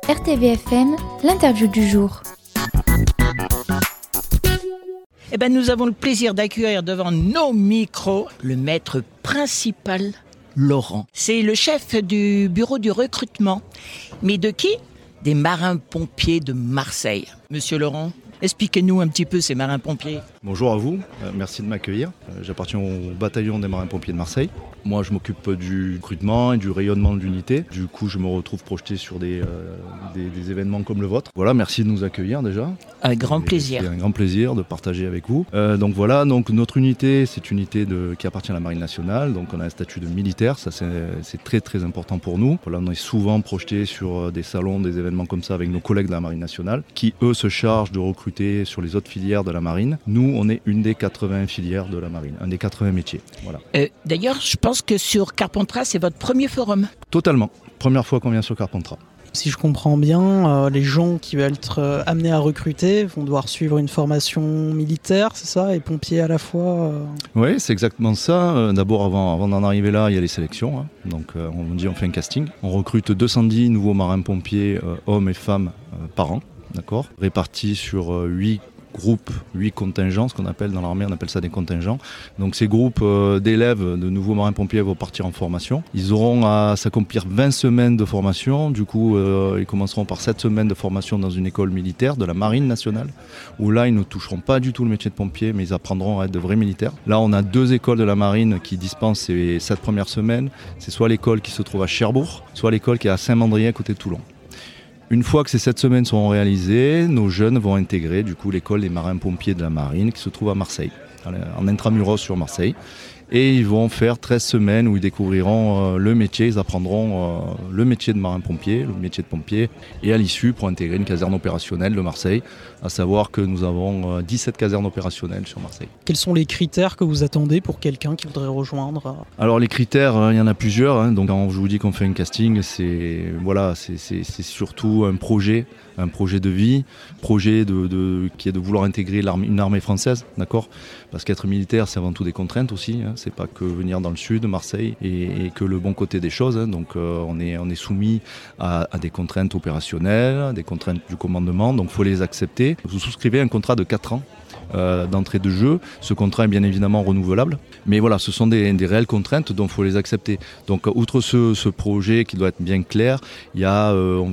RTVFM, l'interview du jour. Nous avons le plaisir d'accueillir devant nos micros le maître principal, Laurent. C'est le chef du bureau du recrutement. Mais de qui ? Des marins-pompiers de Marseille. Monsieur Laurent, expliquez-nous un petit peu ces marins-pompiers. Bonjour à vous, merci de m'accueillir. J'appartiens au bataillon des marins-pompiers de Marseille. Moi, je m'occupe du recrutement et du rayonnement de l'unité. Du coup, je me retrouve projeté sur des événements comme le vôtre. Voilà, merci de nous accueillir déjà. Avec grand plaisir. C'est un grand plaisir de partager avec vous. Donc notre unité, c'est une unité qui appartient à la Marine nationale. Donc on a un statut de militaire, ça c'est très très important pour nous. Voilà, on est souvent projeté sur des salons, des événements comme ça avec nos collègues de la Marine nationale, qui eux se chargent de recruter sur les autres filières de la Marine. Nous, on est une des 80 filières de la Marine, un des 80 métiers. Voilà. D'ailleurs, je pense que sur Carpentras, c'est votre premier forum. Totalement. Première fois qu'on vient sur Carpentras. Si je comprends bien, les gens qui veulent être amenés à recruter vont devoir suivre une formation militaire, c'est ça, et pompiers à la fois Oui, c'est exactement ça. D'abord, avant d'en arriver là, il y a les sélections. Donc on fait un casting. On recrute 210 nouveaux marins-pompiers, hommes et femmes, par an, d'accord, répartis sur 8 groupes, 8 contingents, ce qu'on appelle dans l'armée, on appelle ça des contingents. Donc ces groupes d'élèves, de nouveaux marins-pompiers vont partir en formation. Ils auront à s'accomplir 20 semaines de formation. Du coup, ils commenceront par 7 semaines de formation dans une école militaire de la Marine nationale, où là, ils ne toucheront pas du tout le métier de pompier, mais ils apprendront à être de vrais militaires. Là, on a 2 écoles de la Marine qui dispensent ces 7 premières semaines. C'est soit l'école qui se trouve à Cherbourg, soit l'école qui est à Saint-Mandrier à côté de Toulon. Une fois que ces 7 semaines seront réalisées, nos jeunes vont intégrer du coup l'école des marins-pompiers de la Marine qui se trouve à Marseille, en intramuros sur Marseille. Et ils vont faire 13 semaines où ils découvriront le métier, ils apprendront le métier de marin-pompier, le métier de pompier, et à l'issue pour intégrer une caserne opérationnelle de Marseille, à savoir que nous avons 17 casernes opérationnelles sur Marseille. Quels sont les critères que vous attendez pour quelqu'un qui voudrait rejoindre ? Alors les critères, il y en a plusieurs. Donc quand je vous dis qu'on fait un casting, c'est surtout un projet de vie, projet qui est de vouloir intégrer une armée française, d'accord ? Parce qu'être militaire, c'est avant tout des contraintes aussi. C'est pas que venir dans le sud, Marseille, et que le bon côté des choses. Donc on est soumis à des contraintes opérationnelles, des contraintes du commandement, donc il faut les accepter. Vous souscrivez un contrat de 4 ans. D'entrée de jeu. Ce contrat est bien évidemment renouvelable, mais voilà, ce sont des réelles contraintes, donc il faut les accepter. Donc outre ce projet qui doit être bien clair, il y a, on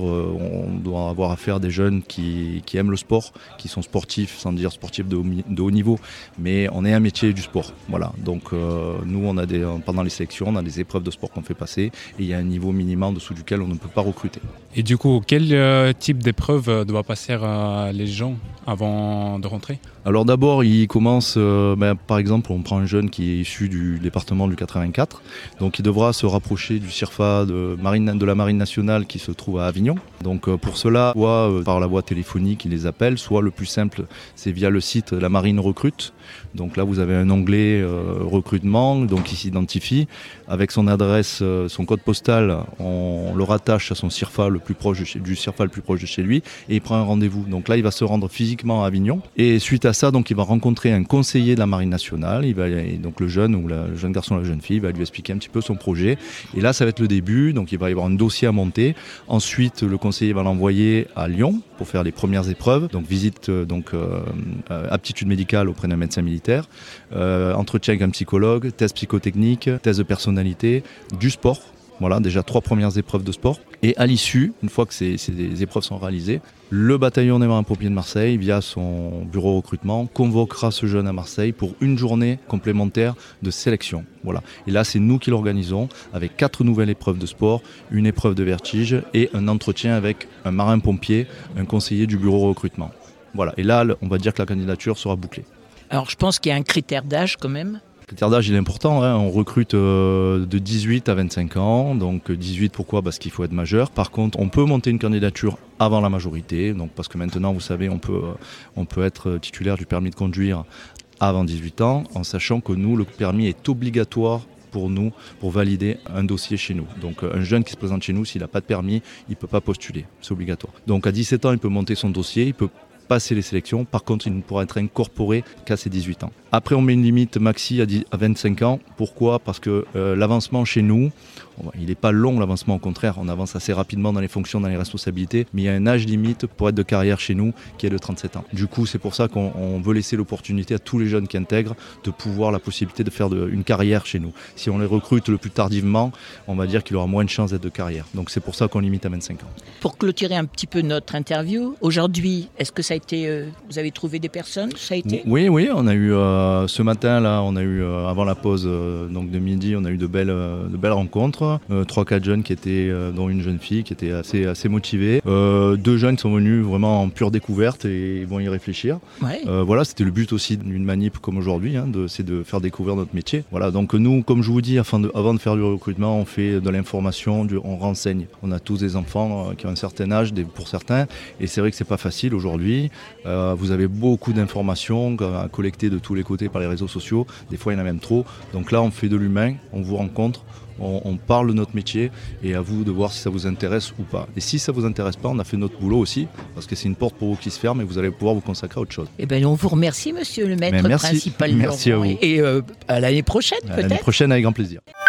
doit avoir affaire à des jeunes qui aiment le sport, qui sont sportifs, sans dire sportifs de haut niveau, mais on est un métier du sport. Voilà. Donc nous, pendant les sélections, on a des épreuves de sport qu'on fait passer, et il y a un niveau minimum en dessous duquel on ne peut pas recruter. Et du coup, quel type d'épreuve doit passer les gens avant de rentrer ? Alors d'abord, il commence, par exemple, on prend un jeune qui est issu du département du 84, donc il devra se rapprocher du CIRFA de la Marine nationale qui se trouve à Avignon. Donc pour cela, soit par la voie téléphonique, il les appelle, soit le plus simple, c'est via le site La Marine Recrute. Donc là, vous avez un onglet recrutement, donc il s'identifie. Avec son adresse, son code postal, on le rattache à son CIRFA du CIRFA le plus proche de chez lui, et il prend un rendez-vous. Donc là, il va se rendre physiquement à Avignon, et suite à ça, donc il va rencontrer un conseiller de la Marine nationale. Donc le jeune ou le jeune garçon ou la jeune fille va lui expliquer un petit peu son projet. Et là, ça va être le début. Donc il va y avoir un dossier à monter. Ensuite, le conseiller va l'envoyer à Lyon pour faire les premières épreuves. Donc visite, aptitude médicale auprès d'un médecin militaire, entretien avec un psychologue, test psychotechnique, test de personnalité, du sport. Voilà, déjà 3 premières épreuves de sport. Et à l'issue, une fois que ces épreuves sont réalisées, le bataillon des marins-pompiers de Marseille, via son bureau recrutement, convoquera ce jeune à Marseille pour une journée complémentaire de sélection. Voilà. Et là, c'est nous qui l'organisons avec 4 nouvelles épreuves de sport, une épreuve de vertige et un entretien avec un marin-pompier, un conseiller du bureau recrutement. Voilà. Et là, on va dire que la candidature sera bouclée. Alors je pense qu'il y a un critère d'âge quand même. Le critère d'âge, il est important. On recrute de 18 à 25 ans. Donc 18, pourquoi ? Parce qu'il faut être majeur. Par contre, on peut monter une candidature avant la majorité. Donc, parce que maintenant, vous savez, on peut être titulaire du permis de conduire avant 18 ans, en sachant que nous, le permis est obligatoire pour nous, pour valider un dossier chez nous. Donc un jeune qui se présente chez nous, s'il n'a pas de permis, il ne peut pas postuler. C'est obligatoire. Donc à 17 ans, il peut monter son dossier, il peut passer les sélections. Par contre, il ne pourra être incorporé qu'à ses 18 ans. Après, on met une limite maxi à 25 ans. Pourquoi ? Parce que l'avancement chez nous, il n'est pas long l'avancement, au contraire, on avance assez rapidement dans les fonctions, dans les responsabilités, mais il y a un âge limite pour être de carrière chez nous qui est de 37 ans. Du coup, c'est pour ça qu'on veut laisser l'opportunité à tous les jeunes qui intègrent de pouvoir la possibilité de faire une carrière chez nous. Si on les recrute le plus tardivement, on va dire qu'il aura moins de chances d'être de carrière. Donc c'est pour ça qu'on limite à 25 ans. Pour clôturer un petit peu notre interview, aujourd'hui, est-ce que ça a été, vous avez trouvé des personnes, ça a été ? Oui, on a eu ce matin là, on a eu avant la pause donc de midi, on a eu de belles rencontres. 3-4 jeunes qui étaient, dont une jeune fille qui était assez motivée. 2 jeunes sont venus vraiment en pure découverte et ils vont y réfléchir. Ouais. Voilà, c'était le but aussi d'une manip comme aujourd'hui, c'est de faire découvrir notre métier. Voilà, donc nous, comme je vous dis, avant de faire du recrutement, on fait de l'information, on renseigne. On a tous des enfants qui ont un certain âge, pour certains, et c'est vrai que c'est pas facile aujourd'hui. Vous avez beaucoup d'informations à collecter de tous les côtés par les réseaux sociaux. Des fois, il y en a même trop. Donc là, on fait de l'humain, on vous rencontre. On parle de notre métier et à vous de voir si ça vous intéresse ou pas. Et si ça vous intéresse pas, on a fait notre boulot aussi, parce que c'est une porte pour vous qui se ferme et vous allez pouvoir vous consacrer à autre chose. Eh bien, on vous remercie, monsieur le maître Merci. principal. Merci Laurent, à vous. Et à l'année prochaine, peut-être. L'année prochaine, avec grand plaisir.